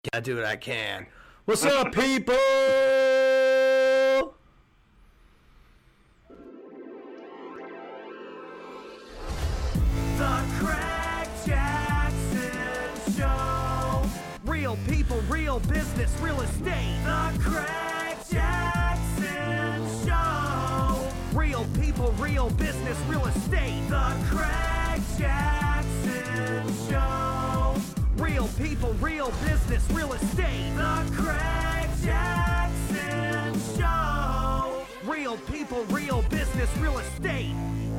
I do what I can. What's up, people? The Craig Jackson Show. Real people, real business, real estate. The Craig Jackson Show. Real people, real business, real estate. The Craig Jackson Show. Real people, real business, real estate. The Craig Jackson Show. Real people, real business, real estate.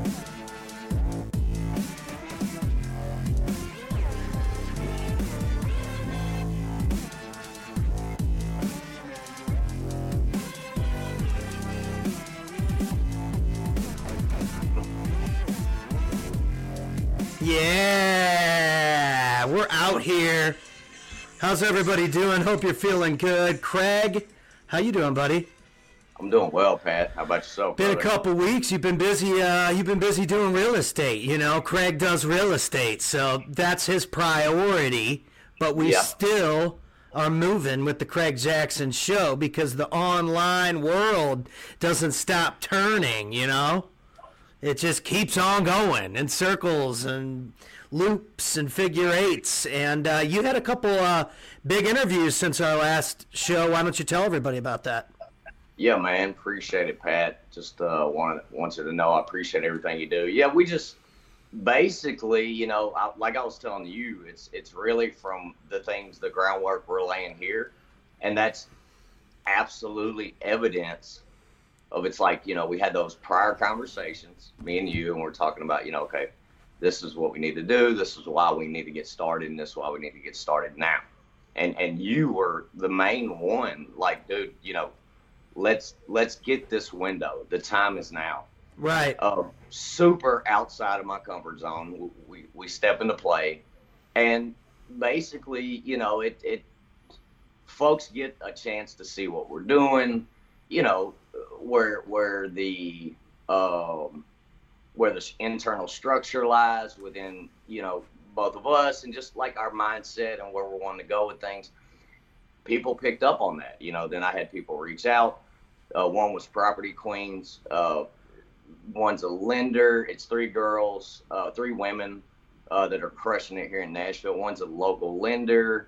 Yeah, we're out here. How's everybody doing? Hope you're feeling good. Craig, how you doing, buddy? I'm doing well, Pat. How about yourself, Been brother? a couple weeks. You've been busy. You've been busy doing real estate. You know, Craig does real estate, so that's his priority. But we still are moving with the Craig Jackson Show because the online world doesn't stop turning. You know, it just keeps on going in circles and loops and figure eights. And you had a couple big interviews since our last show. Why don't you tell everybody about that? Yeah, man. Appreciate it, Pat. Just want you to know I appreciate everything you do. Yeah, we just basically, you know, like I was telling you, it's really from the things, the groundwork we're laying here, and that's absolutely evidence of it's like, you know, we had those prior conversations, me and you, and we're talking about, you know, okay, this is what we need to do, this is why we need to get started, and this is why we need to get started now. And you were the main one, like, dude, you know, let's get this window. The time is now. Right. Super outside of my comfort zone. We step into play, and basically, you know, it folks get a chance to see what we're doing. You know, where the internal structure lies within, you know, both of us, and just like our mindset and where we're wanting to go with things. People picked up on that, you know. Then I had people reach out. One was Property Queens. One's a lender. It's three women that are crushing it here in Nashville. One's a local lender,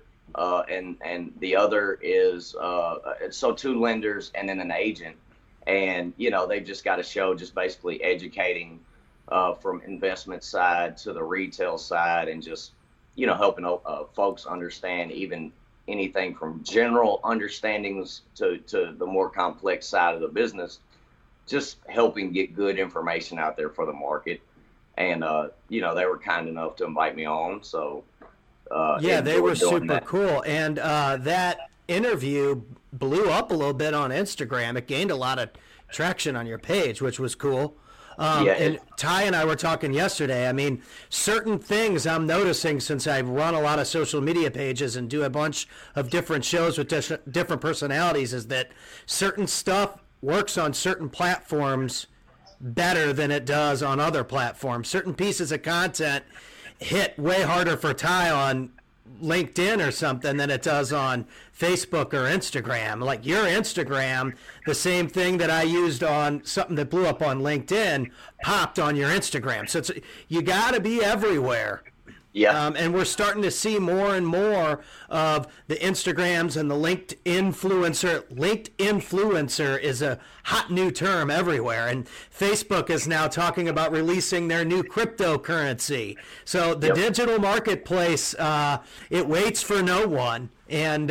and the other is so two lenders and then an agent. And you know, they've just got a show, just basically educating from investment side to the retail side, and just, you know, helping folks understand even anything from general understandings to the more complex side of the business, just helping get good information out there for the market. And, you know, they were kind enough to invite me on. So, yeah, they were super that. cool. And that interview blew up a little bit on Instagram. It gained a lot of traction on your page, which was cool. And Ty and I were talking yesterday. I mean, certain things I'm noticing since I run a lot of social media pages and do a bunch of different shows with different personalities is that certain stuff works on certain platforms better than it does on other platforms. Certain pieces of content hit way harder for Ty on LinkedIn or something than it does on Facebook or Instagram. Like your Instagram, the same thing that I used on something that blew up on LinkedIn popped on your Instagram. So you got to be everywhere. Yeah. And we're starting to see more and more of the Instagrams and the linked influencer. Linked influencer is a hot new term everywhere. And Facebook is now talking about releasing their new cryptocurrency. So the digital marketplace, it waits for no one. And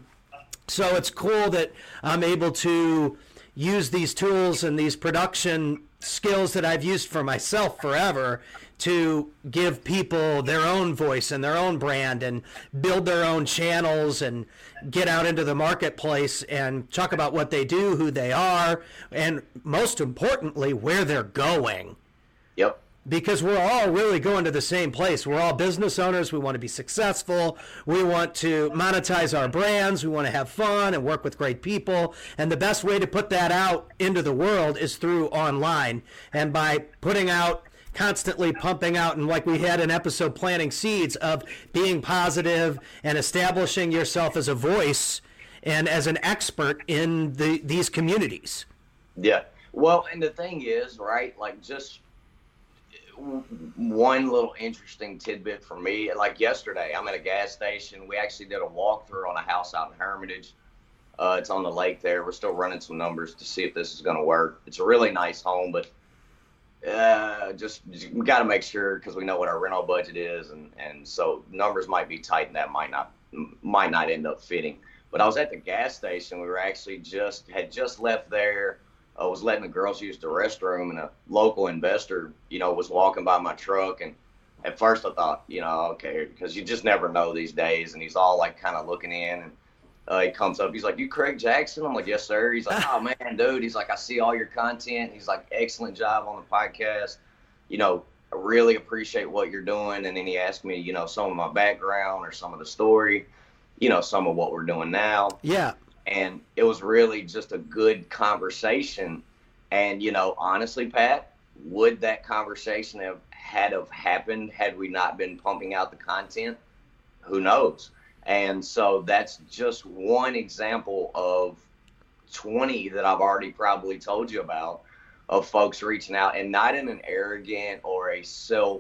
so it's cool that I'm able to use these tools and these production skills that I've used for myself forever to give people their own voice and their own brand and build their own channels and get out into the marketplace and talk about what they do, who they are, and most importantly, where they're going. Yep. Because we're all really going to the same place. We're all business owners. We want to be successful. We want to monetize our brands. We want to have fun and work with great people. And the best way to put that out into the world is through online. And by putting out constantly pumping out, and like we had an episode, planting seeds of being positive and establishing yourself as a voice and as an expert in these communities. Yeah. Well, and the thing is, right, like just one little interesting tidbit for me, like yesterday, I'm at a gas station. We actually did a walkthrough on a house out in Hermitage. It's on the lake there. We're still running some numbers to see if this is going to work. It's a really nice home, but just we got to make sure, because we know what our rental budget is, and so numbers might be tight, and that might not end up fitting. But I was at the gas station. We were actually had just left there. I was letting the girls use the restroom, and a local investor, was walking by my truck. And at first I thought, okay, because you just never know these days. And he's all like kind of looking in, and he comes up. He's like, "You Craig Jackson?" I'm like, "Yes, sir." He's like, "Oh man, dude." He's like, "I see all your content." He's like, "Excellent job on the podcast. I really appreciate what you're doing." And then he asked me, some of my background or some of the story, some of what we're doing now. Yeah. And it was really just a good conversation. And, honestly, Pat, would that conversation have happened had we not been pumping out the content? Who knows? And so that's just one example of 20 that I've already probably told you about, of folks reaching out, and not in an arrogant or a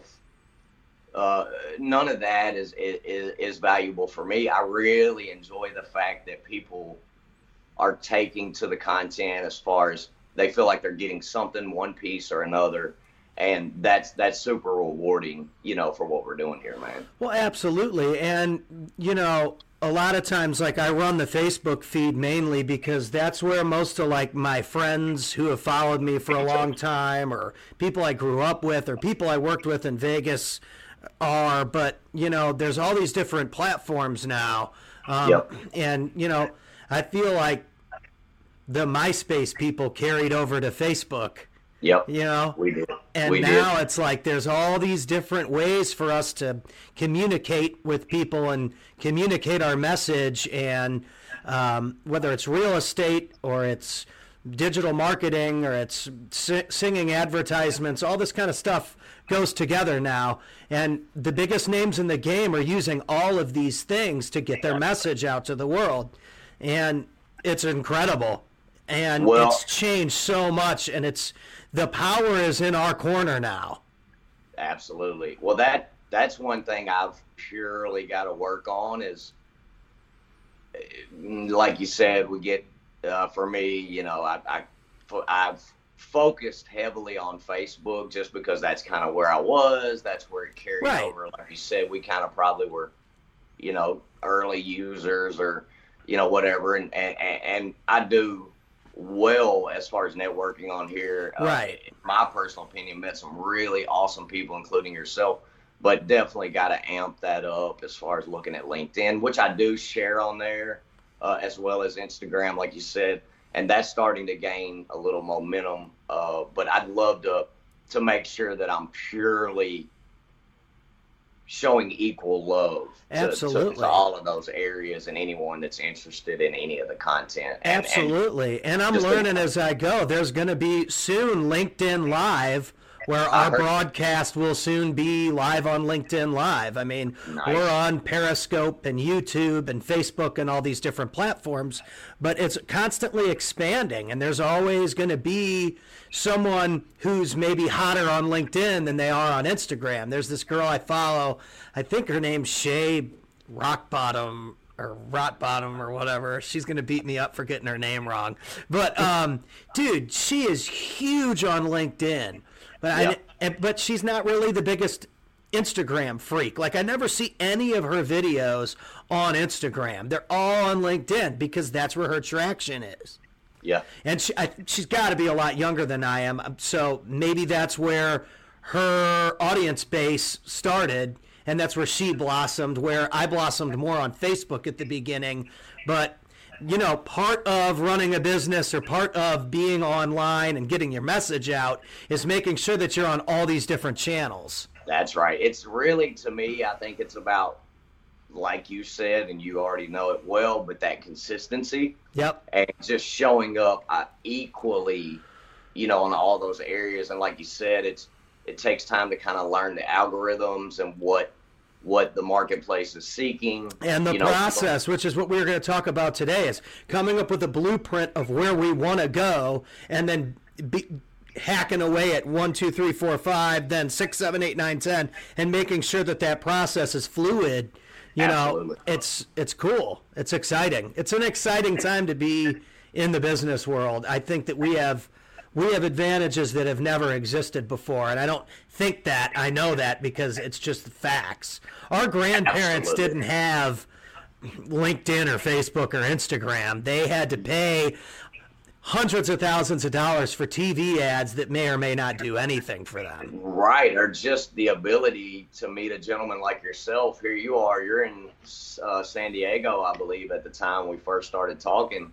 none of that is valuable for me. I really enjoy the fact that people are taking to the content as far as they feel like they're getting something, one piece or another. And that's super rewarding, for what we're doing here, man. Well, absolutely. And, a lot of times, like, I run the Facebook feed mainly because that's where most of, like, my friends who have followed me for a long time, or people I grew up with, or people I worked with in Vegas are. But, there's all these different platforms now. Yep. And, I feel like the MySpace people carried over to Facebook. Yep. We did. And now it's like there's all these different ways for us to communicate with people and communicate our message. And whether it's real estate or it's digital marketing or it's singing advertisements, all this kind of stuff goes together now. And the biggest names in the game are using all of these things to get their message out to the world. And it's incredible. And it's changed so much, and the power is in our corner now. Absolutely. Well, that's one thing I've purely got to work on is, like you said, we get, for me, I've focused heavily on Facebook just because that's kind of where I was. That's where it carried over. Like you said, we kind of probably were, early users or, whatever. And I do well as far as networking on here. Right. In my personal opinion, met some really awesome people, including yourself, but definitely got to amp that up as far as looking at LinkedIn, which I do share on there, as well as Instagram, like you said, and that's starting to gain a little momentum. But I'd love to make sure that I'm purely showing equal love to all of those areas and anyone that's interested in any of the content. Absolutely. And I'm learning as I go. There's going to be soon LinkedIn Live, where our broadcast will soon be live on LinkedIn Live. I mean, we're on Periscope and YouTube and Facebook and all these different platforms, but it's constantly expanding, and there's always going to be someone who's maybe hotter on LinkedIn than they are on Instagram. There's this girl I follow, I think her name's Shay Rockbottom or Rotbottom or whatever. She's going to beat me up for getting her name wrong. But, dude, she is huge on LinkedIn. But she's not really the biggest Instagram freak. Like, I never see any of her videos on Instagram. They're all on LinkedIn because that's where her traction is. Yeah. And she's got to be a lot younger than I am. So maybe that's where her audience base started, and that's where she blossomed, where I blossomed more on Facebook at the beginning. But part of running a business or part of being online and getting your message out is making sure that you're on all these different channels. That's right. It's really, to me, I think it's about, like you said, and you already know it well, but that consistency. Yep. And just showing up equally, on all those areas. And like you said, it takes time to kind of learn the algorithms and what the marketplace is seeking. And the process, which is what we're going to talk about today, is coming up with a blueprint of where we want to go, and then hacking away at 1, 2, 3, 4, 5, then 6, 7, 8, 9, 10, and making sure that process is fluid. Absolutely. It's cool. It's exciting. It's an exciting time to be in the business world. I think that we have advantages that have never existed before, and I don't think that. I know that because it's just the facts. Our grandparents didn't have LinkedIn or Facebook or Instagram. They had to pay hundreds of thousands of dollars for TV ads that may or may not do anything for them. Right, or just the ability to meet a gentleman like yourself. Here you are, you're in San Diego, I believe, at the time we first started talking.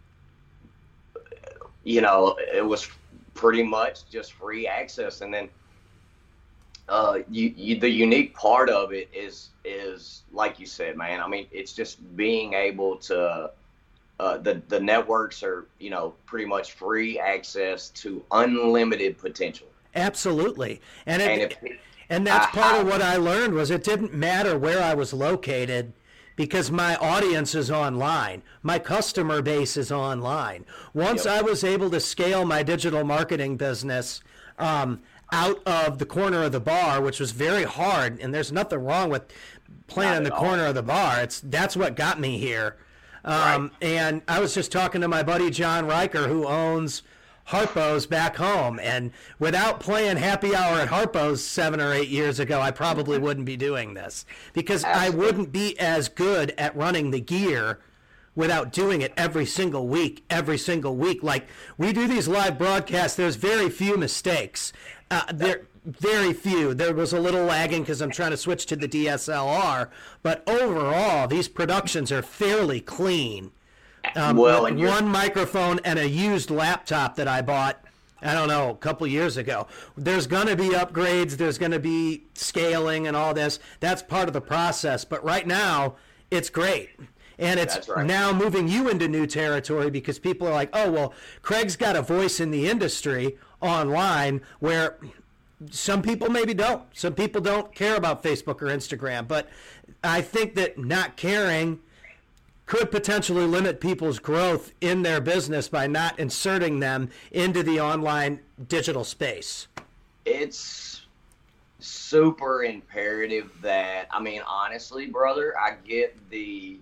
It was pretty much just free access. And then the unique part of it is like you said, man, I mean, it's just being able to, the networks are, pretty much free access to unlimited potential. Absolutely. And that's part of what I learned was it didn't matter where I was located, because my audience is online. My customer base is online. Once I was able to scale my digital marketing business out of the corner of the bar, which was very hard, and there's nothing wrong with playing in the corner of the bar. That's what got me here. Right. And I was just talking to my buddy John Riker, who owns Harpo's back home, and without playing happy hour at Harpo's 7 or 8 years ago, I probably wouldn't be doing this, because I wouldn't be as good at running the gear without doing it every single week. Like, we do these live broadcasts, there's very few mistakes. Very few. There was a little lagging because I'm trying to switch to the DSLR, but overall, these productions are fairly clean. One microphone and a used laptop that I bought, I don't know, a couple years ago. There's going to be upgrades. There's going to be scaling and all this. That's part of the process. But right now, it's great. And it's now moving you into new territory, because people are like, oh, well, Craig's got a voice in the industry online, where some people maybe don't. Some people don't care about Facebook or Instagram. But I think that not caring could potentially limit people's growth in their business by not inserting them into the online digital space. It's super imperative that, I mean, honestly, brother, I get the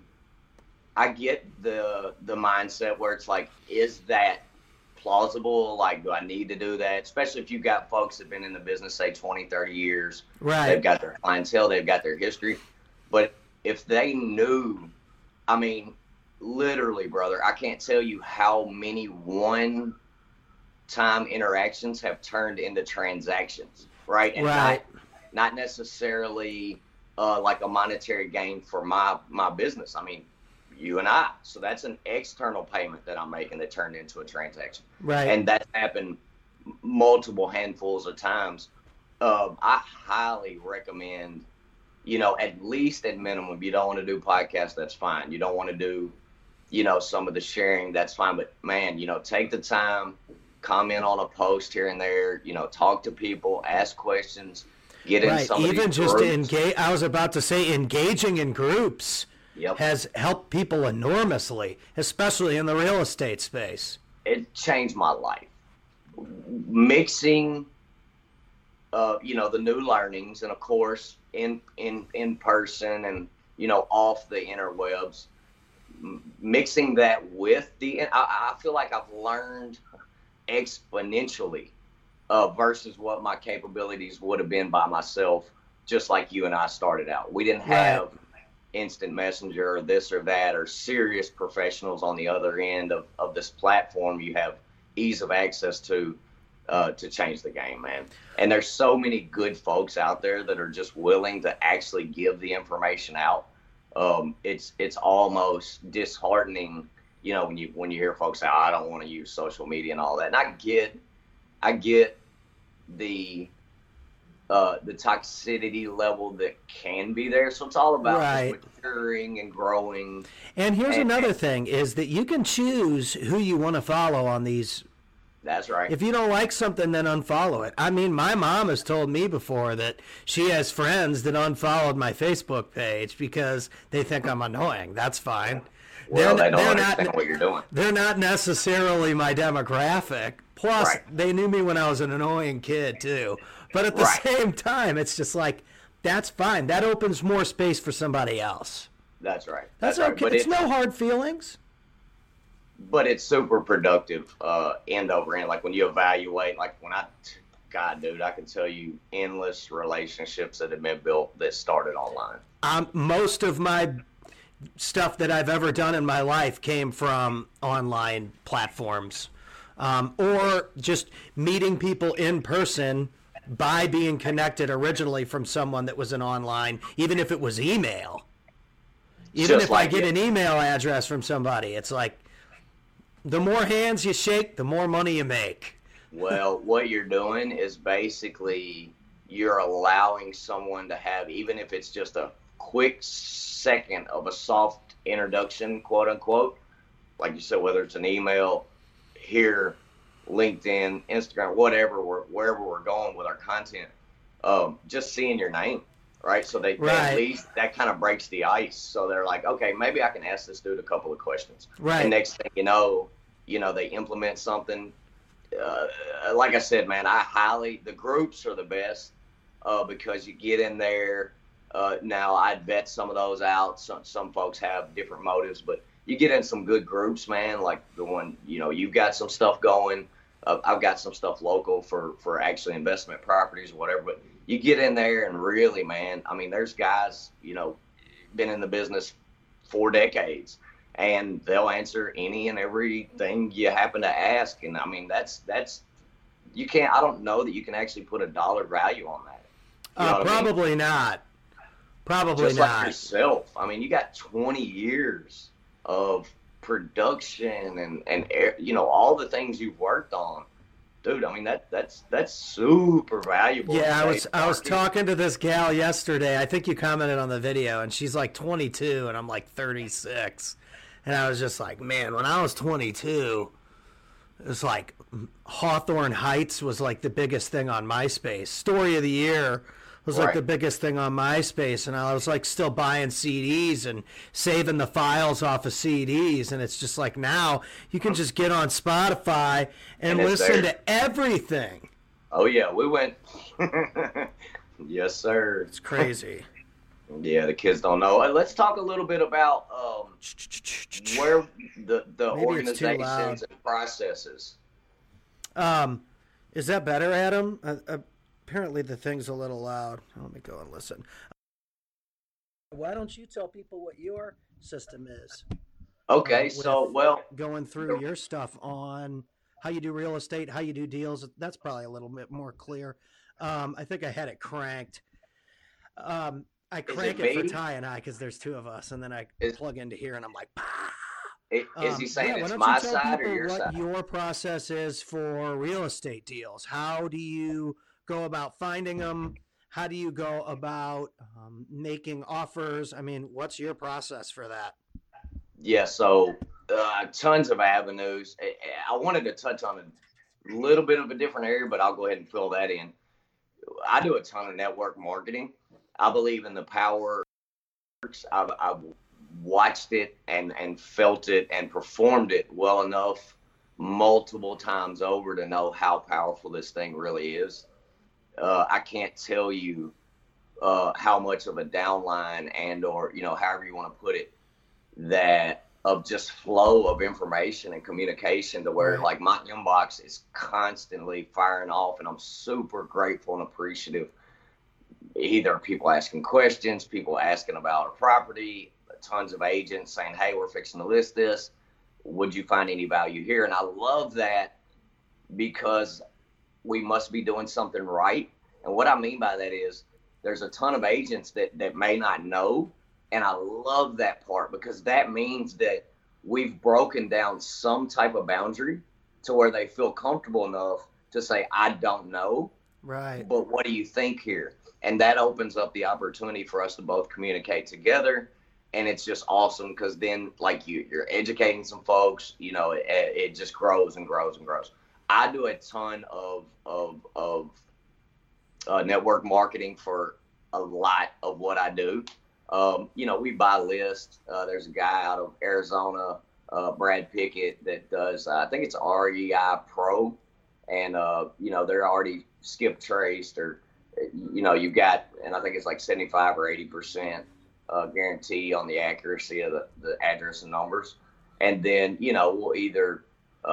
mindset where it's like, is that plausible? Like, do I need to do that? Especially if you've got folks that have been in the business, say 20, 30 years. Right. They've got their clientele, they've got their history. But if they knew, I mean, literally, brother, I can't tell you how many one-time interactions have turned into transactions, right? And not necessarily like a monetary gain for my business. I mean, you and I. So that's an external payment that I'm making that turned into a transaction. Right. And that's happened multiple handfuls of times. I highly recommend, at least at minimum, you don't want to do podcasts, that's fine. You don't want to do, some of the sharing, that's fine. But man, take the time, comment on a post here and there, talk to people, ask questions, get in some of these even just groups. engage. I was about to say, engaging in groups has helped people enormously, especially in the real estate space. It changed my life. Mixing, the new learnings, and of course, in person and, off the interwebs, mixing that with I feel like I've learned exponentially versus what my capabilities would have been by myself, just like you and I started out. We didn't have instant messenger or this or that, or serious professionals on the other end of this platform. You have ease of access to change the game, man. And there's so many good folks out there that are just willing to actually give the information out. It's almost disheartening, when you hear folks say, I don't want to use social media and all that. And I get the toxicity level that can be there. So it's all about just maturing and growing. And here's another thing is that you can choose who you want to follow on these That's right. If you don't like something, then unfollow it. I mean, my mom has told me before that she has friends that unfollowed my Facebook page because they think I'm annoying. That's fine. Well, they don't understand what you're doing. They're not necessarily my demographic. Plus, they knew me when I was an annoying kid, too. But at the same time, it's just like, that's fine. That opens more space for somebody else. That's right. That's okay. But it's no hard feelings. But it's super productive end over end. Like when you evaluate, like God, dude, I can tell you endless relationships that have been built that started online. Most of my stuff that I've ever done in my life came from online platforms, or just meeting people in person by being connected originally from someone that was an online, even if it was email. Even if I get an email address from somebody, it's like, the more hands you shake, the more money you make. Well, what you're doing is basically you're allowing someone to have, even if it's just a quick second of a soft introduction, quote unquote, like you said, whether it's an email, here, LinkedIn, Instagram, whatever, wherever we're going with our content, just seeing your name, right? So they at least that kind of breaks the ice. So they're like, okay, maybe I can ask this dude a couple of questions. Right. And next thing you know, they implement something. Like I said, man, the groups are the best because you get in there. Now I'd vet some of those out. Some folks have different motives, but you get in some good groups, man. Like the one, you've got some stuff going. I've got some stuff local for actually investment properties or whatever, but you get in there and really, man, I mean, there's guys, been in the business 4 decades and they'll answer any and everything you happen to ask. And I mean, that's, I don't know that you can actually put a dollar value on that. Probably not. Probably just not. Like yourself. I mean, you got 20 years of production and all the things you've worked on, dude. I mean that's super valuable. Yeah, I was talking to this gal yesterday. I think you commented on the video, and she's like 22, and I'm like 36, and I was just like, man, when I was 22, it was like Hawthorne Heights was like the biggest thing on MySpace. Story of the Year was like the biggest thing on MySpace, and I was like still buying CDs and saving the files off of CDs, and it's just like now you can just get on Spotify and listen to everything. Oh yeah, we went. Yes, sir. It's crazy. Yeah, the kids don't know. Let's talk a little bit about where the organizations and processes. Is that better, Adam? Apparently the thing's a little loud. Let me go and listen. Why don't you tell people what your system is? Okay, going through your stuff on how you do real estate, how you do deals, that's probably a little bit more clear. I think I had it cranked. I crank it for Ty and I because there's 2 of us, and then I plug into here and I'm like, is he saying it's my side or your side? What your process is for real estate deals? How do you go about finding them? How do you go about making offers? I mean, what's your process for that? Yeah, so tons of avenues. I wanted to touch on a little bit of a different area, but I'll go ahead and fill that in. I do a ton of network marketing. I believe in the power. I've watched it and felt it and performed it well enough multiple times over to know how powerful this thing really is. I can't tell you how much of a downline and or however you want to put it, that of just flow of information and communication to where like my inbox is constantly firing off, and I'm super grateful and appreciative. Either people asking questions, people asking about a property, tons of agents saying, hey, we're fixing to list this. Would you find any value here? And I love that because we must be doing something right. And what I mean by that is there's a ton of agents that may not know. And I love that part because that means that we've broken down some type of boundary to where they feel comfortable enough to say, I don't know. Right. But what do you think here? And that opens up the opportunity for us to both communicate together. And it's just awesome because then like you're educating some folks, it just grows and grows and grows. I do a ton of network marketing for a lot of what I do. We buy lists. There's a guy out of Arizona, Brad Pickett, that does, I think it's REI Pro. And, they're already skip traced, or, you've got, and I think it's like 75 or 80% guarantee on the accuracy of the address and numbers. And then, we'll either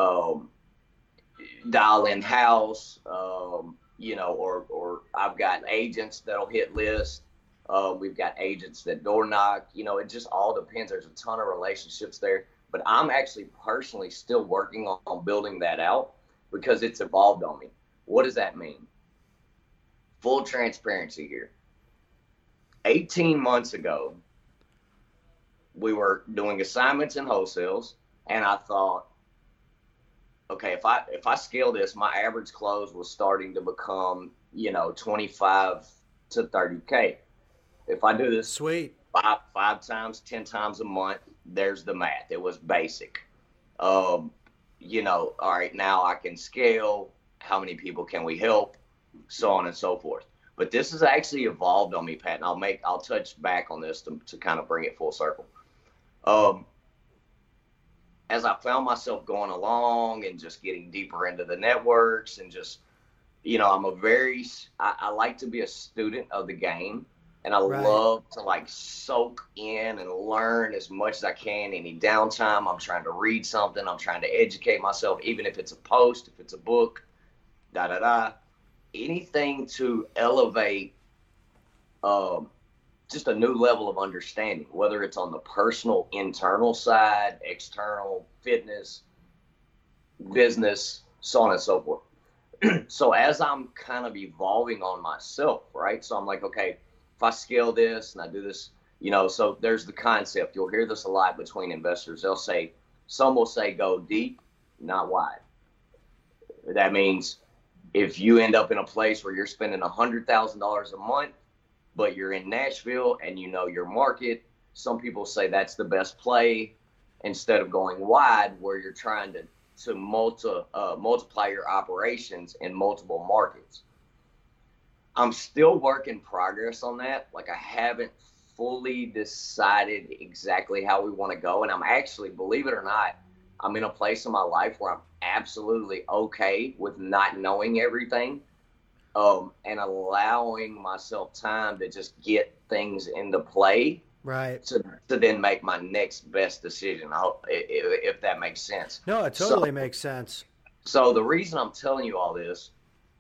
dial in house, or I've got agents that'll hit lists. We've got agents that door knock. It just all depends. There's a ton of relationships there. But I'm actually personally still working on building that out because it's evolved on me. What does that mean? Full transparency here. 18 months ago, we were doing assignments and wholesales, and I thought, okay, if I scale this, my average close was starting to become, 25 to 30K. If I do this sweet five times, 10 times a month, there's the math. It was basic. All right, now I can scale. How many people can we help? So on and so forth. But this has actually evolved on me, Pat, and I'll touch back on this to kind of bring it full circle. As I found myself going along and just getting deeper into the networks and just, I like to be a student of the game, and I love to like soak in and learn as much as I can. Any downtime, I'm trying to read something, I'm trying to educate myself, even if it's a post, if it's a book, anything to elevate just a new level of understanding, whether it's on the personal, internal side, external, fitness, business, so on and so forth. So as I'm kind of evolving on myself, right? So I'm like, okay, if I scale this and I do this, so there's the concept. You'll hear this a lot between investors. Some will say go deep, not wide. That means if you end up in a place where you're spending $100,000 a month, but you're in Nashville and you know your market, some people say that's the best play instead of going wide where you're trying to multiply your operations in multiple markets. I'm still work in progress on that. Like, I haven't fully decided exactly how we want to go. And I'm actually, believe it or not, I'm in a place in my life where I'm absolutely okay with not knowing everything, and allowing myself time to just get things into play, right? To then make my next best decision. If that makes sense. No, it totally makes sense. So the reason I'm telling you all this,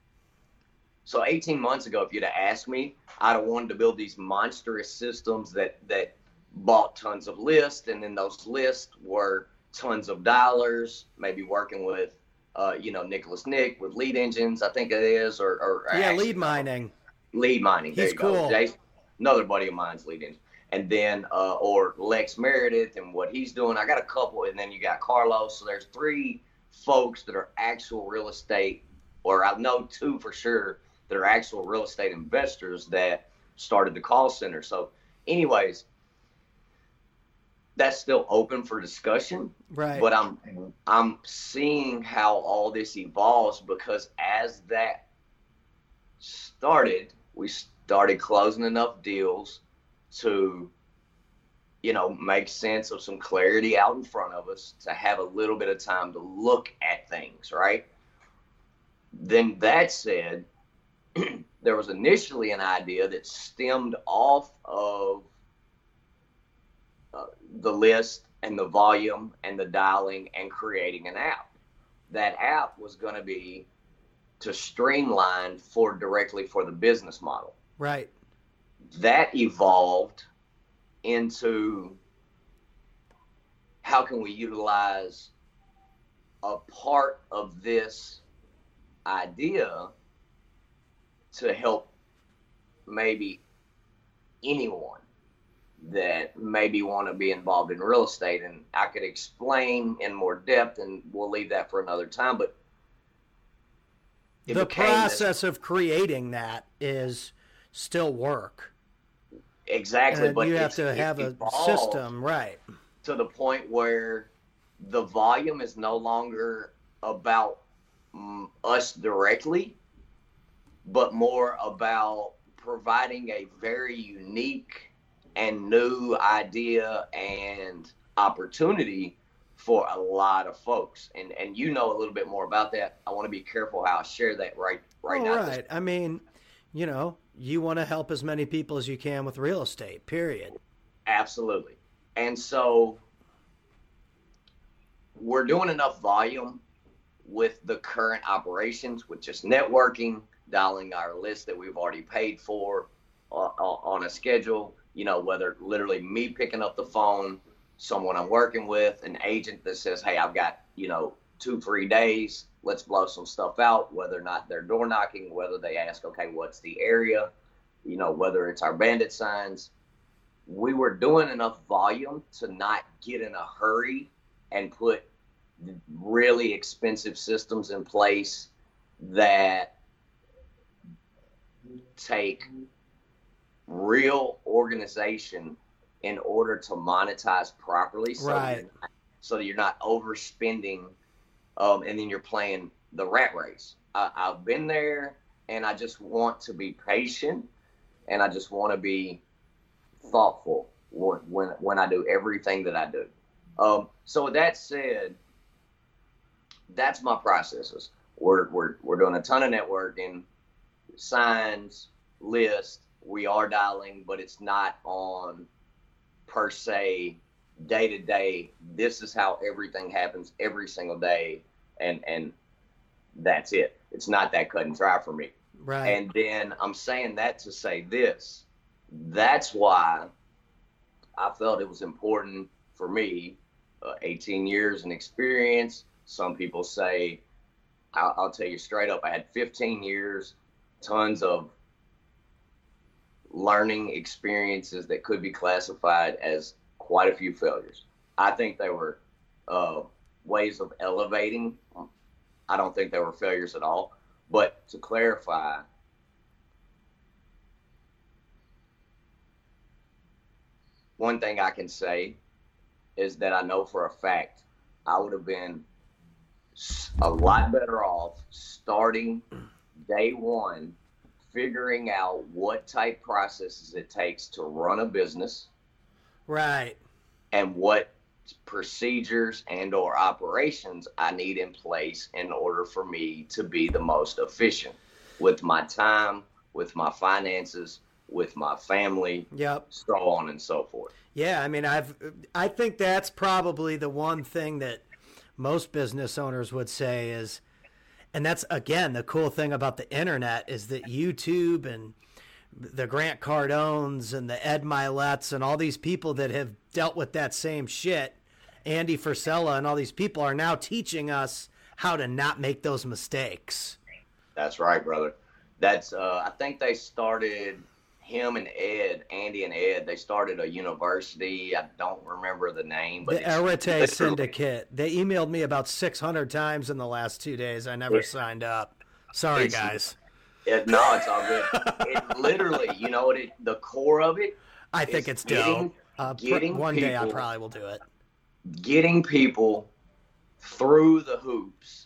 so 18 months ago, if you'd have asked me, I'd have wanted to build these monstrous systems that bought tons of lists, and then those lists were tons of dollars, maybe working with, Nicholas Nick with Lead Engines, I think it is, or actually, lead mining. Lead mining. There He's you cool. go. Jason, another buddy of mine's Lead Engines. And then, or Lex Meredith and what he's doing. I got a couple, and then you got Carlos. So there's 3 folks that are actual real estate, or I know 2 for sure, that are actual real estate investors that started the call center. So anyways, that's still open for discussion, right? But I'm seeing how all this evolves, because as that started, we started closing enough deals to, make sense of some clarity out in front of us, to have a little bit of time to look at things, right? Then that said, there was initially an idea that stemmed off of the list and the volume and the dialing and creating an app. That app was going to be to streamline directly for the business model. Right. That evolved into how can we utilize a part of this idea to help maybe anyone that maybe want to be involved in real estate. And I could explain in more depth, and we'll leave that for another time. But the process of creating that is still work. Exactly. And but you have to have a system, right? To the point where the volume is no longer about us directly, but more about providing a very unique and new idea and opportunity for a lot of folks. And you know a little bit more about that. I want to be careful how I share that right now. Right. I mean, you know, you want to help as many people as you can with real estate, period. Absolutely. And so we're doing enough volume with the current operations, with just networking, dialing our list that we've already paid for on a schedule, you know, whether literally me picking up the phone, someone I'm working with, an agent that says, hey, I've got, you know, 2-3 days, let's blow some stuff out, whether or not they're door knocking, whether they ask, okay, what's the area, you know, whether it's our bandit signs. We were doing enough volume to not get in a hurry and put really expensive systems in place that take real organization in order to monetize properly, so right. So that you're not overspending, and then you're playing the rat race. I've been there, and I just want to be patient, and I just want to be thoughtful when I do everything that I do. So with that said, that's my processes. We're doing a ton of networking, signs, list. We are dialing, but it's not on per se day to day. This is how everything happens every single day, and that's it. It's not that cut and dry for me. Right. And then I'm saying that to say this. That's why I felt it was important for me, 18 years in experience. Some people say, I'll tell you straight up, I had 15 years, tons of learning experiences that could be classified as quite a few failures. I think they were ways of elevating. I don't think they were failures at all. But to clarify, one thing I can say is that I know for a fact I would have been a lot better off starting day one, figuring out what type processes it takes to run a business. Right. And what procedures and or operations I need in place in order for me to be the most efficient with my time, with my finances, with my family, yep, so on and so forth. Yeah, I mean, I think that's probably the one thing that most business owners would say is, and that's, again, the cool thing about the internet is that YouTube and the Grant Cardones and the Ed Milet's and all these people that have dealt with that same shit, Andy Frisella and all these people are now teaching us how to not make those mistakes. That's right, brother. That's I think they started, him and Ed, Andy and Ed, they started a university. I don't remember the name, but the Arete Syndicate. They emailed me about 600 times in the last 2 days. I never signed up. Sorry, guys. No, it's all good. It literally, you know what? The core of it. I think it's dope. One day I probably will do it. Getting people through the hoops,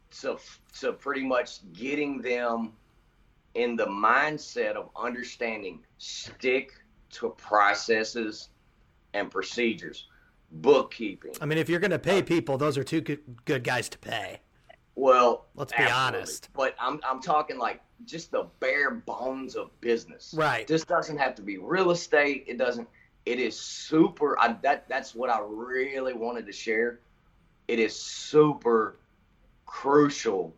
to pretty much getting them in the mindset of understanding, stick to processes and procedures, bookkeeping. I mean, if you're going to pay people, those are two good guys to pay. Well, let's be honest. But I'm talking like just the bare bones of business. Right. This doesn't have to be real estate. It doesn't. It is super. That's what I really wanted to share. It is super crucial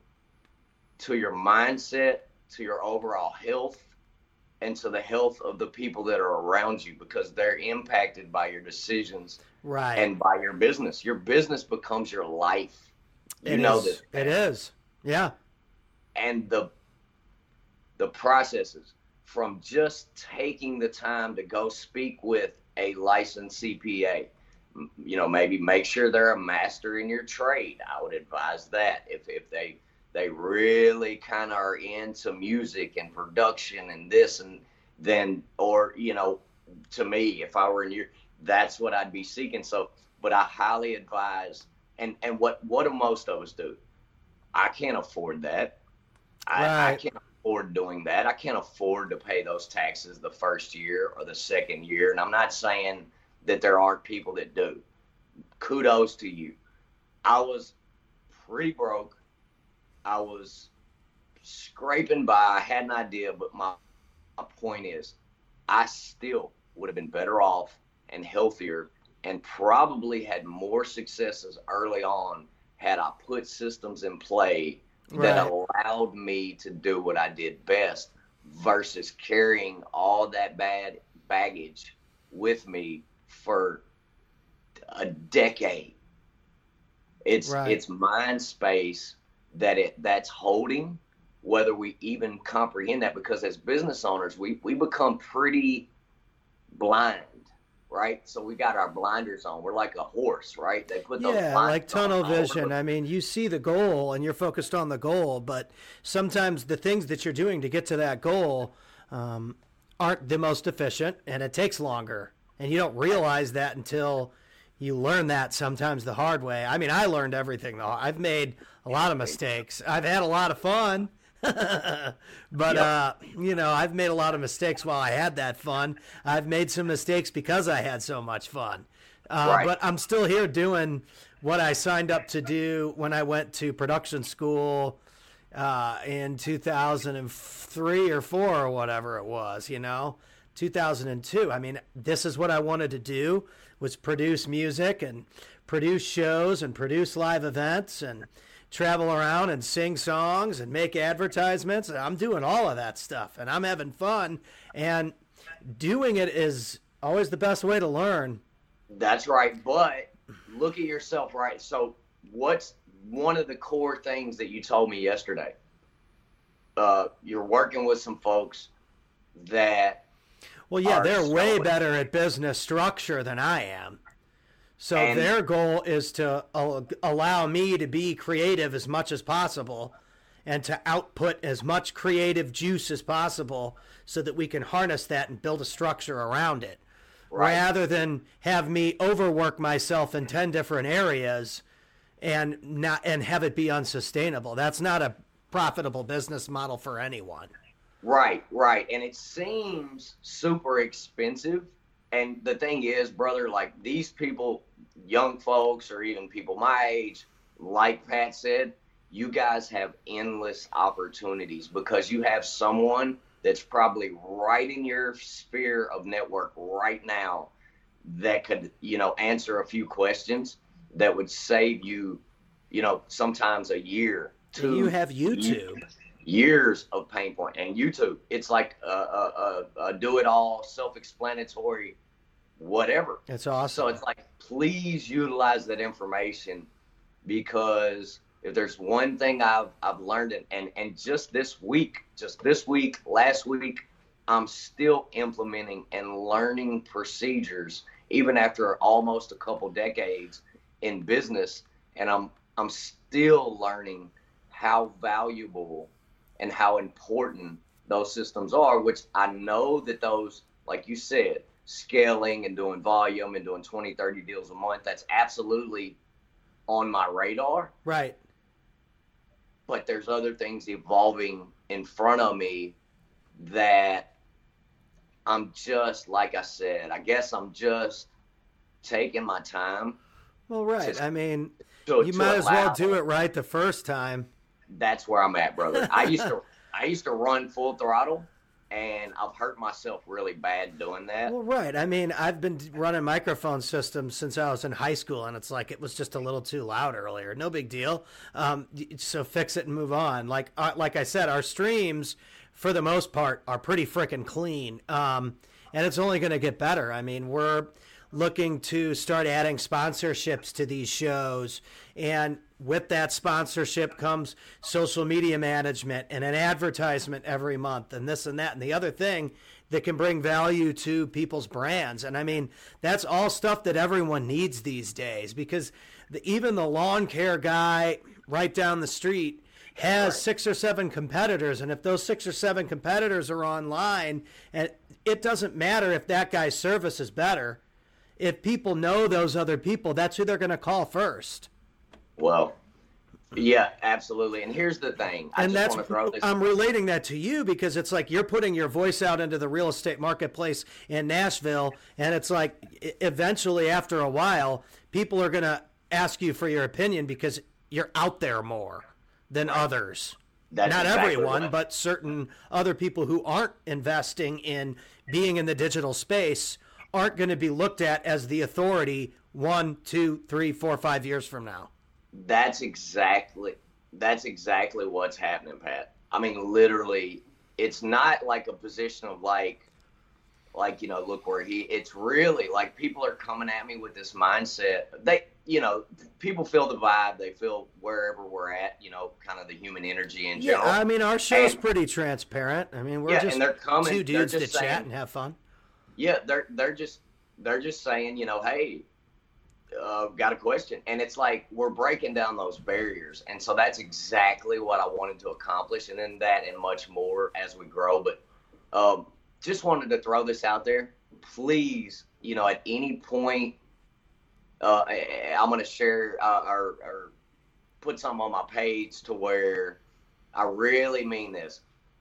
to your mindset, to your overall health, and to the health of the people that are around you, because they're impacted by your decisions, right, and by your business. Your business becomes your life. You know this. It is. Yeah. And the processes from just taking the time to go speak with a licensed CPA, you know, maybe make sure they're a master in your trade. I would advise that if they really kind of are into music and production and this, and then, or, you know, to me, if I were in your, that's what I'd be seeking. So, but I highly advise, and what do most of us do? I can't afford that. I can't afford doing that. I can't afford to pay those taxes the first year or the second year. And I'm not saying that there aren't people that do. Kudos to you. I was pretty broke. I was scraping by. I had an idea, but my point is, I still would have been better off and healthier and probably had more successes early on had I put systems in play that allowed me to do what I did best versus carrying all that bad baggage with me for a decade. It's mind space that's holding, whether we even comprehend that, because as business owners, we become pretty blind, right? So we got our blinders on. We're like a horse, right? They put those blinders like tunnel on. vision. I mean, you see the goal and you're focused on the goal, but sometimes the things that you're doing to get to that goal aren't the most efficient, and it takes longer. And you don't realize that until you learn that sometimes the hard way. I mean, I learned everything, though. I've made a lot of mistakes. I've had a lot of fun. But, I've made a lot of mistakes while I had that fun. I've made some mistakes because I had so much fun. But I'm still here doing what I signed up to do when I went to production school in 2003 or 4 or whatever it was, 2002. I mean, this is what I wanted to do, was produce music and produce shows and produce live events and travel around and sing songs and make advertisements. I'm doing all of that stuff, and I'm having fun, and doing it is always the best way to learn. That's right. But look at yourself, right? So what's one of the core things that you told me yesterday? You're working with some folks that they're way better at business structure than I am. So their goal is to allow me to be creative as much as possible and to output as much creative juice as possible so that we can harness that and build a structure around it. Rather than have me overwork myself in 10 different areas and have it be unsustainable. That's not a profitable business model for anyone. Right. And it seems super expensive. And the thing is, brother, like these people, young folks or even people my age, like Pat said, you guys have endless opportunities because you have someone that's probably right in your sphere of network right now that could, answer a few questions that would save you, sometimes a year. You have YouTube. Years of pain point. And YouTube, it's like a do-it-all, self-explanatory, whatever. It's awesome. So it's like, please utilize that information, because if there's one thing I've learned, and just this week, last week, I'm still implementing and learning procedures, even after almost a couple decades in business, and I'm still learning how valuable and how important those systems are, which I know that those, like you said, scaling and doing volume and doing 20, 30 deals a month, that's absolutely on my radar. Right. But there's other things evolving in front of me that I'm just, like I said, I guess I'm just taking my time. Well, right. I mean, you might as well do it right the first time. That's where I'm at, brother. I used to run full throttle, and I've hurt myself really bad doing that. Well, right. I mean, I've been running microphone systems since I was in high school, and it's like it was just a little too loud earlier. No big deal. So fix it and move on. Like I said, our streams, for the most part, are pretty freaking clean, and it's only going to get better. I mean, we're looking to start adding sponsorships to these shows, and with that sponsorship comes social media management and an advertisement every month and this and that and the other thing that can bring value to people's brands. And I mean, that's all stuff that everyone needs these days, because even the lawn care guy right down the street has 6 or 7 competitors. And if those 6 or 7 competitors are online, and it doesn't matter if that guy's service is better. If people know those other people, that's who they're going to call first. Well, Yeah, absolutely. And here's the thing. I'm relating that to you because it's like you're putting your voice out into the real estate marketplace in Nashville, and it's like eventually after a while, people are going to ask you for your opinion because you're out there more than others. Not exactly everyone, but certain other people who aren't investing in being in the digital space aren't going to be looked at as the authority 1, 2, 3, 4, 5 years from now. That's exactly what's happening, Pat. I mean, literally, it's not like a position of like, look where it's really like people are coming at me with this mindset. People feel the vibe. They feel wherever we're at, kind of the human energy in general. Yeah, I mean, our show's pretty transparent. I mean, we're just two dudes to chat and have fun. Yeah, they're just saying, hey, got a question. And it's like we're breaking down those barriers. And so that's exactly what I wanted to accomplish. And then that and much more as we grow. But just wanted to throw this out there. Please, at any point, I'm going to share or put something on my page to where I really mean this.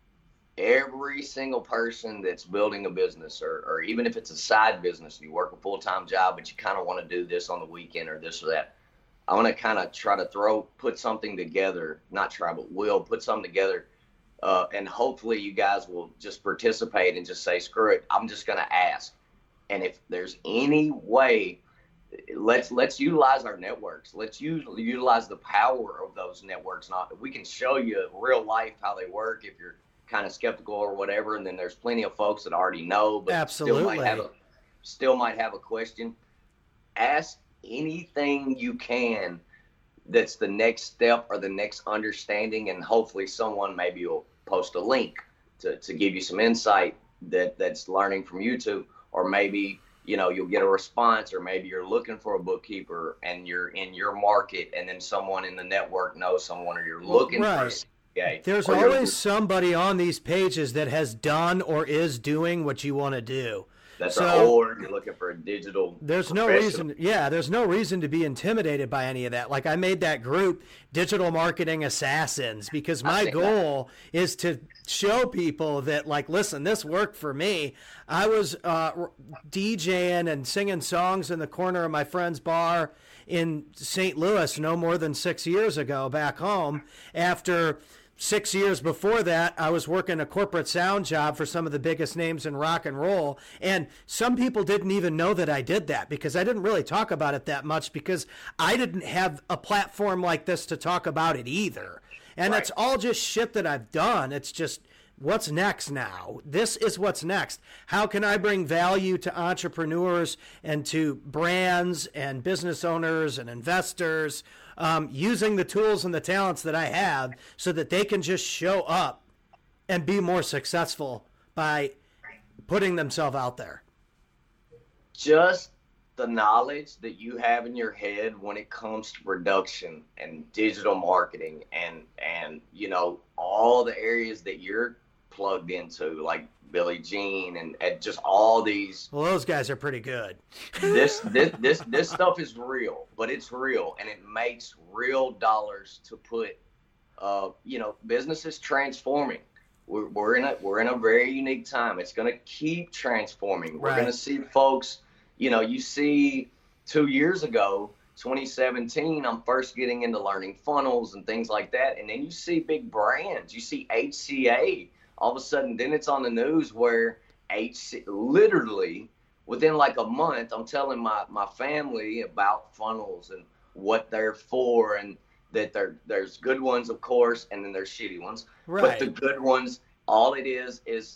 Every single person that's building a business or even if it's a side business and you work a full-time job, but you kind of want to do this on the weekend or this or that, I want to kind of try to put something together, will put something together. And hopefully you guys will just participate and just say, screw it. I'm just going to ask. And if there's any way, let's utilize our networks. Let's utilize the power of those networks. We can show you real life how they work if you're kind of skeptical or whatever, and then there's plenty of folks that already know, but absolutely still might have a question. Ask anything you can that's the next step or the next understanding, and hopefully someone maybe will post a link to give you some insight that's learning from YouTube, or maybe you'll get a response, or maybe you're looking for a bookkeeper and you're in your market, and then someone in the network knows someone, or you're looking for there's always somebody on these pages that has done or is doing what you want to do. Or you're looking for a digital. There's no reason to be intimidated by any of that. Like I made that group, Digital Marketing Assassins, because my goal is to show people that, like, listen, this worked for me. I was DJing and singing songs in the corner of my friend's bar in St. Louis no more than 6 years ago back home. After 6 years before that, I was working a corporate sound job for some of the biggest names in rock and roll. And some people didn't even know that I did that because I didn't really talk about it that much because I didn't have a platform like this to talk about it either. And It's all just shit that I've done. It's just, what's next now? This is what's next. How can I bring value to entrepreneurs and to brands and business owners and investors using the tools and the talents that I have so that they can just show up and be more successful by putting themselves out there? Just the knowledge that you have in your head when it comes to production and digital marketing and all the areas that you're plugged into, like Billie Jean and just all these. Well, those guys are pretty good. This stuff is real, but it's real, and it makes real dollars to put. Business is transforming. We're in a very unique time. It's going to keep transforming. We're going to see folks. You see, 2 years ago, 2017, I'm first getting into learning funnels and things like that, and then you see big brands. You see HCA. All of a sudden, then it's on the news where literally within like a month, I'm telling my family about funnels and what they're for, and that there's good ones, of course, and then there's shitty ones. Right. But the good ones, all it is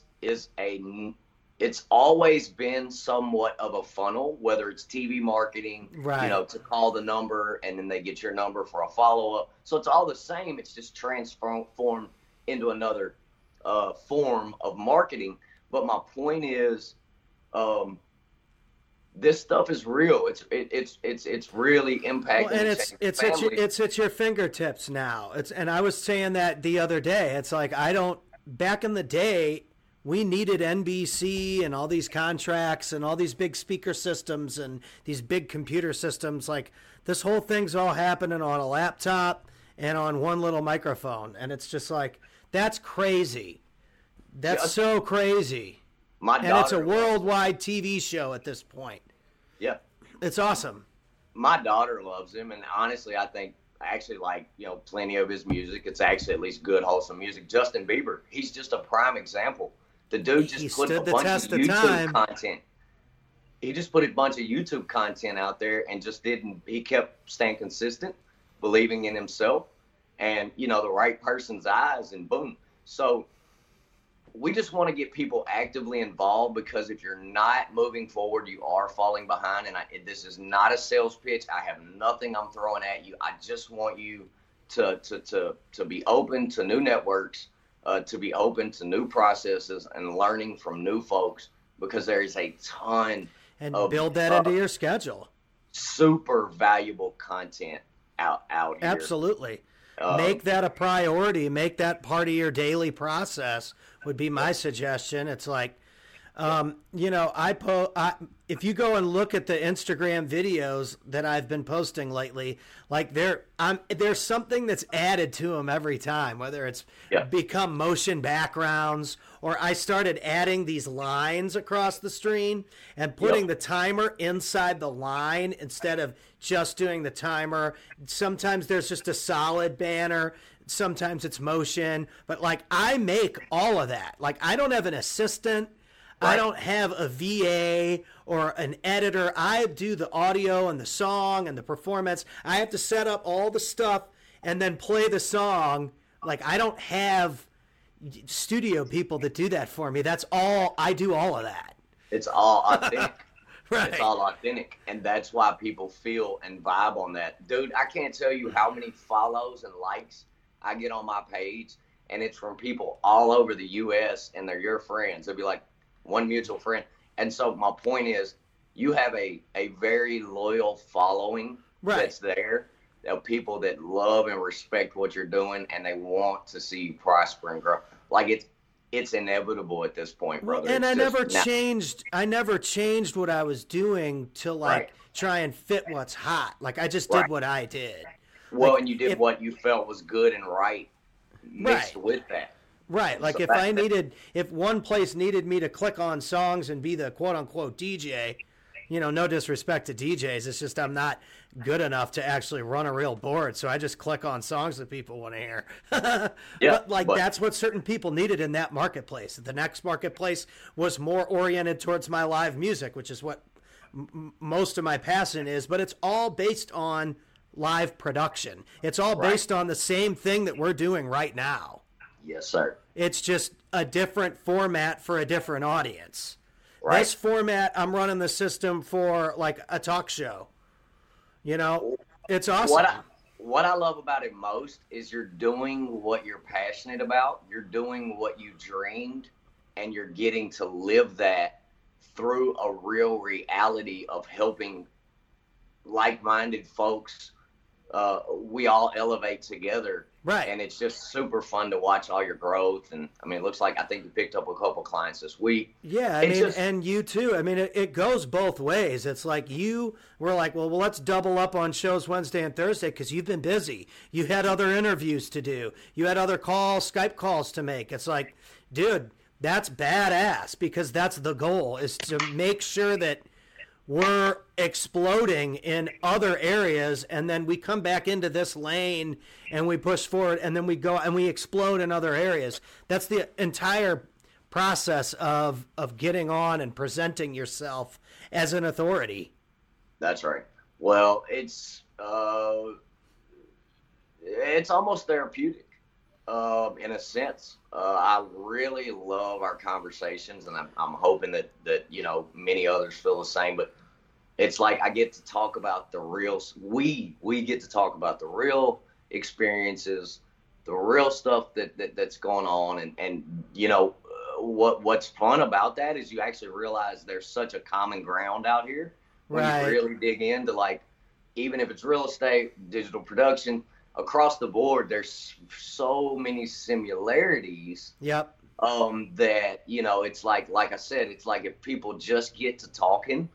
it's always been somewhat of a funnel, whether it's TV marketing, to call the number and then they get your number for a follow-up. So it's all the same. It's just transformed into another form of marketing. But my point is, this stuff is real. It's really impacting. Well, and it's at your fingertips now. And I was saying that the other day. It's like back in the day, we needed NBC and all these contracts and all these big speaker systems and these big computer systems. Like, this whole thing's all happening on a laptop and on one little microphone. And it's just like, that's crazy. That's so crazy. And it's a worldwide TV show at this point. Yeah. It's awesome. My daughter loves him, and honestly, I think I actually like, plenty of his music. It's actually at least good, wholesome music. Justin Bieber, he's just a prime example. The dude just put a bunch of YouTube content. He just put a bunch of YouTube content out there and he kept staying consistent, believing in himself, and, the right person's eyes, and boom. So we just want to get people actively involved, because if you're not moving forward, you are falling behind. And this is not a sales pitch. I have nothing I'm throwing at you. I just want you to be open to new networks, to be open to new processes and learning from new folks, because there is a ton and build that into your schedule. Super valuable content out here. Absolutely. Make that a priority. Make that part of your daily process would be my suggestion. It's like, if you go and look at the Instagram videos that I've been posting lately, like there's something that's added to them every time, whether it's become motion backgrounds, or I started adding these lines across the screen and putting the timer inside the line instead of just doing the timer. Sometimes there's just a solid banner. Sometimes it's motion, but like I make all of that. Like I don't have an assistant. Right. I don't have a VA or an editor. I do the audio and the song and the performance. I have to set up all the stuff and then play the song. Like I don't have studio people that do that for me. That's all. I do all of that. It's all authentic. Right. It's all authentic. And that's why people feel and vibe on that. Dude, I can't tell you how many follows and likes I get on my page. And it's from people all over the U.S. and they're your friends. They'll be like, one mutual friend. And so my point is, you have a very loyal following that's there, of people that love and respect what you're doing, and they want to see you prosper and grow. Like it's inevitable at this point, brother. And I never changed what I was doing to try and fit what's hot. Like I just did what I did. Well, like, and you did what you felt was good and right mixed with that. Right, like so if one place needed me to click on songs and be the quote-unquote DJ, no disrespect to DJs, it's just I'm not good enough to actually run a real board, so I just click on songs that people want to hear. But that's what certain people needed in that marketplace. The next marketplace was more oriented towards my live music, which is what most of my passion is, but it's all based on live production. It's all based on the same thing that we're doing right now. Yes, sir. It's just a different format for a different audience. Right. This format, I'm running the system for like a talk show. It's awesome. What I love about it most is you're doing what you're passionate about. You're doing what you dreamed, and you're getting to live that through a real reality of helping like-minded folks. We all elevate together. Right. And it's just super fun to watch all your growth. And I mean, it looks like I think you picked up a couple clients this week. Yeah. And you too. I mean, it goes both ways. It's like we're like, well, let's double up on shows Wednesday and Thursday because you've been busy. You had other interviews to do. You had other Skype calls to make. It's like, dude, that's badass, because that's the goal, is to make sure that we're exploding in other areas, and then we come back into this lane and we push forward, and then we go and we explode in other areas. That's the entire process of getting on and presenting yourself as an authority. That's right. Well, it's almost therapeutic in a sense. I really love our conversations, and I'm hoping that many others feel the same. But it's like I get to talk about the real. We get to talk about the real experiences, the real stuff that's going on, and what's fun about that is you actually realize there's such a common ground out here when you really dig into, like, even if it's real estate, digital production. Across the board, there's so many similarities. Yep. That it's like I said, it's like if people just get to talking,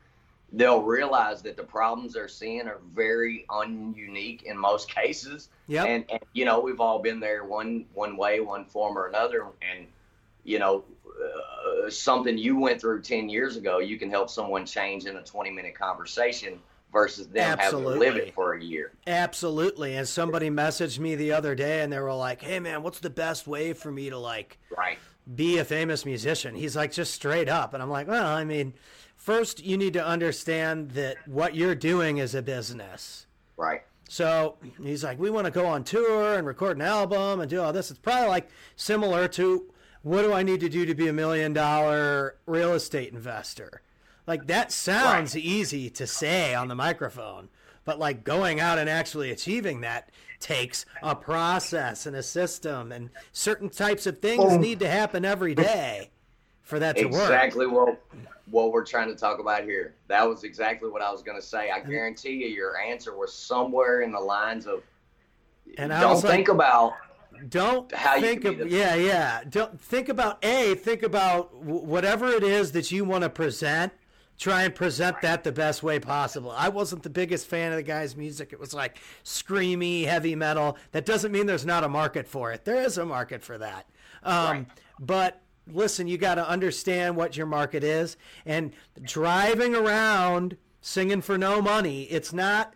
they'll realize that the problems they're seeing are very ununique in most cases. Yep. And you know, we've all been there one way, one form or another. And, you know, something you went through 10 years ago, you can help someone change in a 20-minute conversation versus them having to live it for a year. Absolutely. And somebody messaged me the other day and they were like, hey, man, what's the best way for me to, like, be a famous musician? He's like, just straight up. And I'm like, well, I mean, first you need to understand that what you're doing is a business. Right. So he's like, we want to go on tour and record an album and do all this. It's probably like similar to, what do I need to do to be $1 million real estate investor? Like, that sounds easy to say on the microphone, but like going out and actually achieving that takes a process and a system, and certain types of things need to happen every day for that to work. Exactly what we're trying to talk about here. That was exactly what I was going to say. I guarantee you your answer was somewhere in the lines of, and don't think about Don't how think you of, Don't think about whatever it is that you want to present. Try and present that the best way possible. I wasn't the biggest fan of the guy's music. It was like screamy, heavy metal. That doesn't mean there's not a market for it. There is a market for that. But listen, you got to understand what your market is. And driving around singing for no money, it's not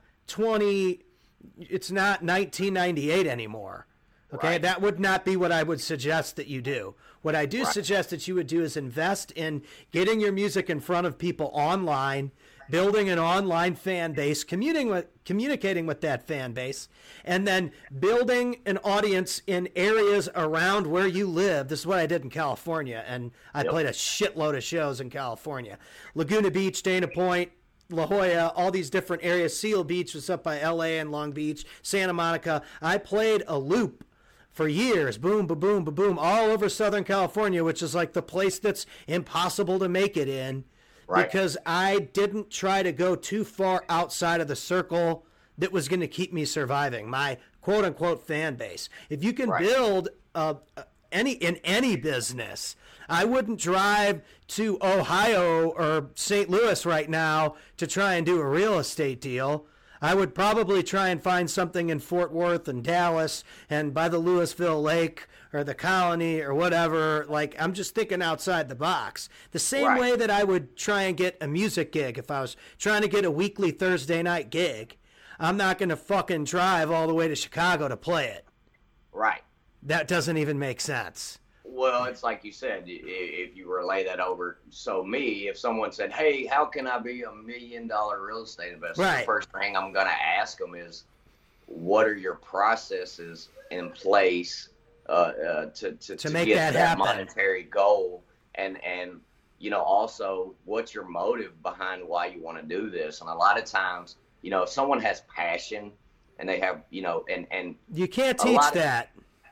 1998 anymore. Okay, that would not be what I would suggest that you do. What I do suggest that you would do is invest in getting your music in front of people online, building an online fan base, communicating with that fan base, and then building an audience in areas around where you live. This is what I did in California, and I played a shitload of shows in California. Laguna Beach, Dana Point, La Jolla, all these different areas. Seal Beach was up by LA and Long Beach, Santa Monica. I played a loop for years, boom, ba-boom, ba-boom, all over Southern California, which is like the place that's impossible to make it in, because I didn't try to go too far outside of the circle that was going to keep me surviving, my quote-unquote fan base. If you can build in any business, I wouldn't drive to Ohio or St. Louis right now to try and do a real estate deal. I would probably try and find something in Fort Worth and Dallas and by the Louisville Lake or the Colony or whatever. Like, I'm just thinking outside the box. The same way that I would try and get a music gig. If I was trying to get a weekly Thursday night gig, I'm not going to fucking drive all the way to Chicago to play it. Right. That doesn't even make sense. Well, it's like you said, if you relay that over. So if someone said, hey, how can I be $1 million real estate investor? The first thing I'm going to ask them is, what are your processes in place to make get that monetary goal? And, you know, also, what's your motive behind why you want to do this? And a lot of times, you know, if someone has passion and they have, you know, and you can't teach that.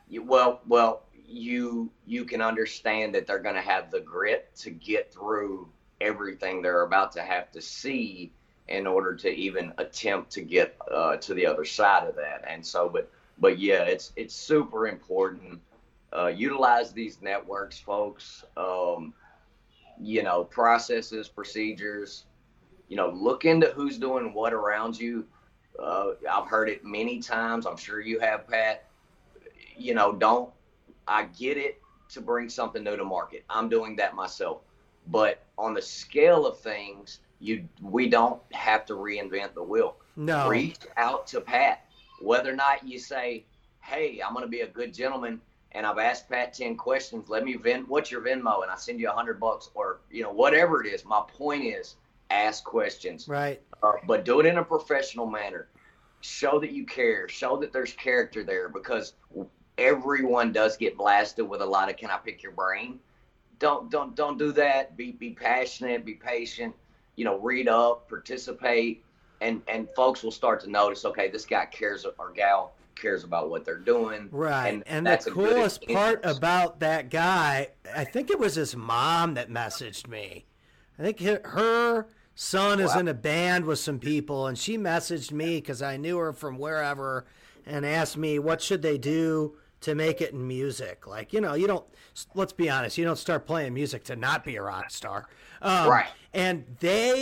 You can understand that they're going to have the grit to get through everything they're about to have to see in order to even attempt to get to the other side of that. And so, but yeah, it's super important. Utilize these networks, folks. You know, processes, procedures. You know, look into who's doing what around you. I've heard it many times. I'm sure you have, Pat. You know, I get it to bring something new to market. I'm doing that myself. But on the scale of things, we don't have to reinvent the wheel. No. Reach out to Pat. Whether or not you say, hey, I'm going to be a good gentleman, and I've asked Pat 10 questions. Let me what's your Venmo? And I send you $100, or, you know, whatever it is. My point is, ask questions. Right. But do it in a professional manner. Show that you care. Show that there's character there, because everyone does get blasted with a lot of, can I pick your brain? Don't do that. Be passionate, be patient, you know, read up, participate, and folks will start to notice, okay, this guy cares, or gal cares about what they're doing. Right. And the coolest part about that guy, I think it was his mom that messaged me. I think her son is in a band with some people, and she messaged me because I knew her from wherever and asked me, what should they do to make it in music? Like, you know, let's be honest, you don't start playing music to not be a rock star. And they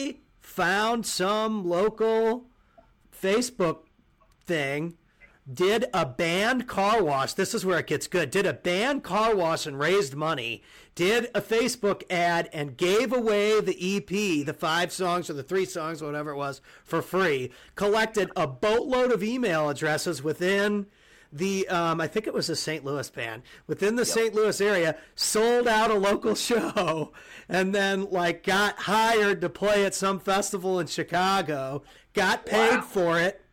found some local Facebook thing, did a banned car wash. This is where it gets good. Did a banned car wash and raised money. Did a Facebook ad and gave away the EP, the 5 songs or the 3 songs, whatever it was, for free. Collected a boatload of email addresses within the, I think it was a St. Louis band, within the St. Louis area, sold out a local show, and then like got hired to play at some festival in Chicago, got paid for it.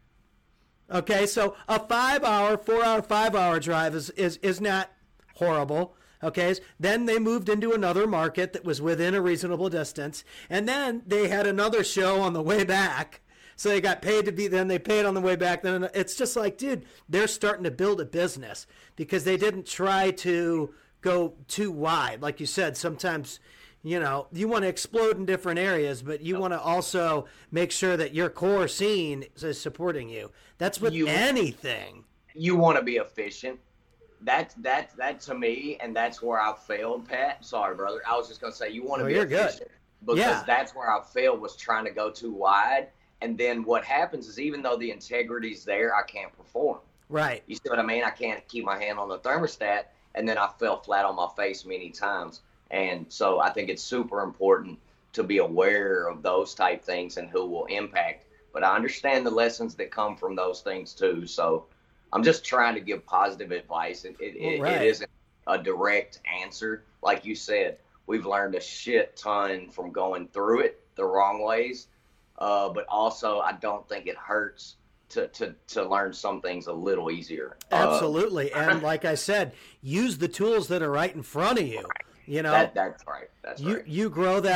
Okay, so a 5-hour, 4-hour, 5-hour drive is not horrible. Okay, then they moved into another market that was within a reasonable distance, and then they had another show on the way back. So they got paid to be, then they paid on the way back. Then it's just like, dude, they're starting to build a business because they didn't try to go too wide. Like you said, sometimes, you know, you want to explode in different areas, but you want to also make sure that your core scene is supporting you. That's with anything. You want to be efficient. That to me, and that's where I failed, Pat. Sorry, brother. I was just going to say, you want to be efficient. Good. Because that's where I failed, was trying to go too wide. And then what happens is, even though the integrity's there, I can't perform. Right. You see what I mean? I can't keep my hand on the thermostat, and then I fell flat on my face many times. And so I think it's super important to be aware of those type things and who will impact. But I understand the lessons that come from those things too. So I'm just trying to give positive advice. It isn't a direct answer. Like you said, we've learned a shit ton from going through it the wrong ways. But also, I don't think it hurts to learn some things a little easier. Absolutely. And like I said, use the tools that are right in front of you. You know, that's right. That's right. You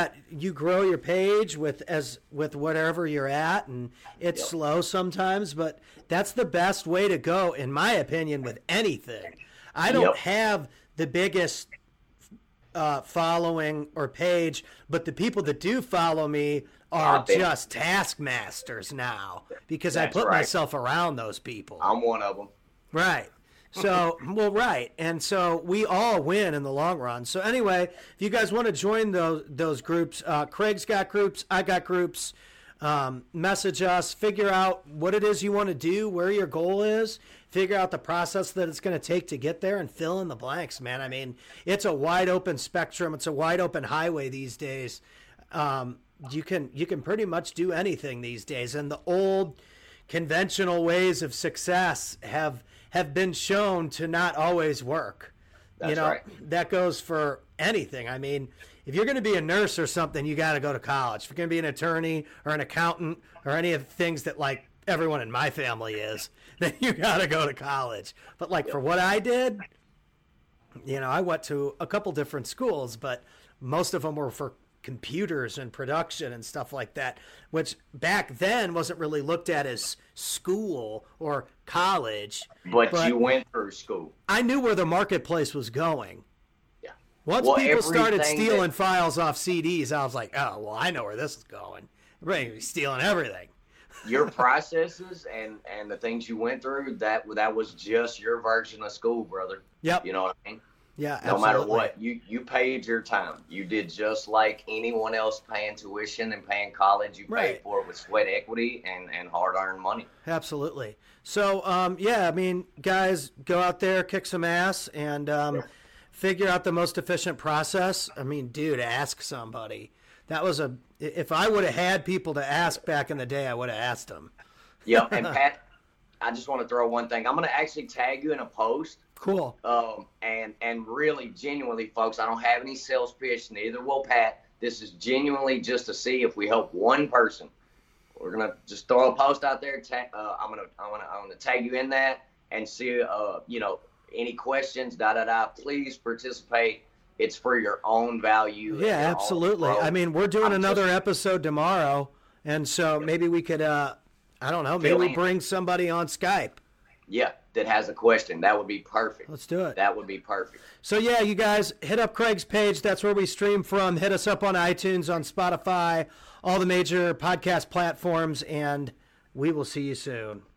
grow your page with whatever you're at, and it's slow sometimes, but that's the best way to go, in my opinion, with anything. I don't have the biggest following or page, but the people that do follow me are just taskmasters now, because I put myself around those people. I'm one of them. Right. So, right. And so we all win in the long run. So anyway, if you guys want to join those groups, Craig's got groups, I got groups, message us, figure out what it is you want to do, where your goal is, figure out the process that it's going to take to get there, and fill in the blanks, man. I mean, it's a wide open spectrum. It's a wide open highway these days. You can pretty much do anything these days. And the old conventional ways of success have been shown to not always work. That's right. That goes for anything. I mean, if you're going to be a nurse or something, you got to go to college. If you're going to be an attorney or an accountant or any of the things that like everyone in my family is, then you got to go to college. But like for what I did, I went to a couple different schools, but most of them were for computers and production and stuff like that, which back then wasn't really looked at as school or college. But you went through school. I knew where the marketplace was going. Yeah. Once people started stealing files off CDs, I was like, oh, well, I know where this is going. Everybody's stealing everything. Your processes and the things you went through, that was just your version of school, brother. Yep. You know what I mean? Yeah, no absolutely. matter what, you paid your time. You did just like anyone else paying tuition and paying college. You paid for it with sweat equity and hard-earned money. Absolutely. So, I mean, guys, go out there, kick some ass, and figure out the most efficient process. I mean, dude, ask somebody. If I would have had people to ask back in the day, I would have asked them. Yeah, and Pat, I just want to throw one thing. I'm going to actually tag you in a post. Cool. And really, genuinely, folks, I don't have any sales pitch, neither will Pat. This is genuinely just to see if we help one person. We're gonna just throw a post out there. I'm gonna tag you in that and see any questions. Please participate. It's for your own value. Yeah, absolutely. I mean, we're doing another episode tomorrow, and so maybe we could. I don't know. Maybe we bring somebody on Skype. Yeah, that has a question. That would be perfect. Let's do it. That would be perfect. So, yeah, you guys, hit up Craig's page. That's where we stream from. Hit us up on iTunes, on Spotify, all the major podcast platforms, and we will see you soon.